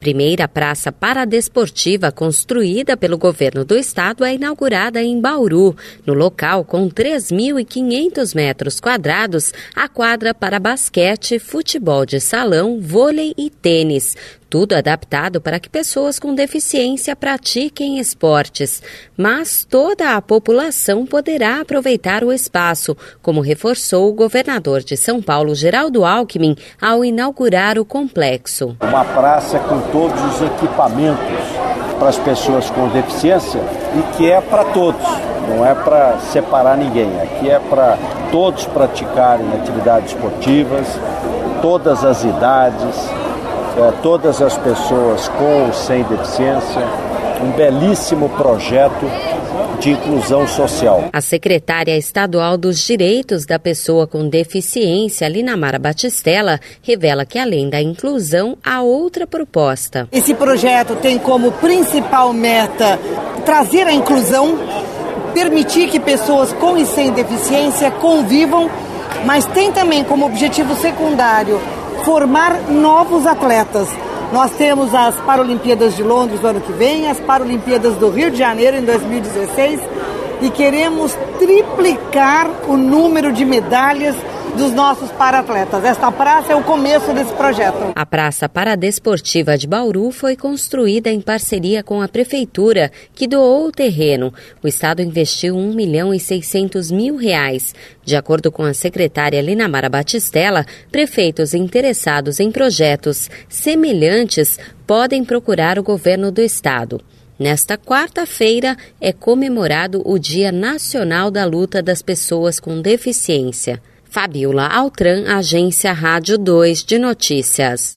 primeira praça paradesportiva construída pelo governo do estado é inaugurada em Bauru. No local, com 3.500 metros quadrados, a quadra para basquete, futebol de salão, vôlei e tênis. Tudo adaptado para que pessoas com deficiência pratiquem esportes. Mas toda a população poderá aproveitar o espaço, como reforçou o governador de São Paulo, Geraldo Alckmin, ao inaugurar o complexo. Uma praça com todos os equipamentos para as pessoas com deficiência e que é para todos, não é para separar ninguém. Aqui é para todos praticarem atividades esportivas, todas as idades, todas as pessoas com ou sem deficiência, um belíssimo projeto de inclusão social. A secretária estadual dos Direitos da Pessoa com Deficiência, Linamara Batistella, revela que além da inclusão, há outra proposta. Esse projeto tem como principal meta trazer a inclusão, permitir que pessoas com e sem deficiência convivam, mas tem também como objetivo secundário formar novos atletas. Nós temos as Paralimpíadas de Londres no ano que vem, as Paralimpíadas do Rio de Janeiro em 2016 e queremos triplicar o número de medalhas dos nossos para-atletas. Esta praça é o começo desse projeto. A Praça Paradesportiva de Bauru foi construída em parceria com a Prefeitura, que doou o terreno. O Estado investiu R$1.600.000. De acordo com a secretária Linamara Batistella, prefeitos interessados em projetos semelhantes podem procurar o governo do Estado. Nesta quarta-feira é comemorado o Dia Nacional da Luta das Pessoas com Deficiência. Fabiola Altran, Agência Rádio 2 de Notícias.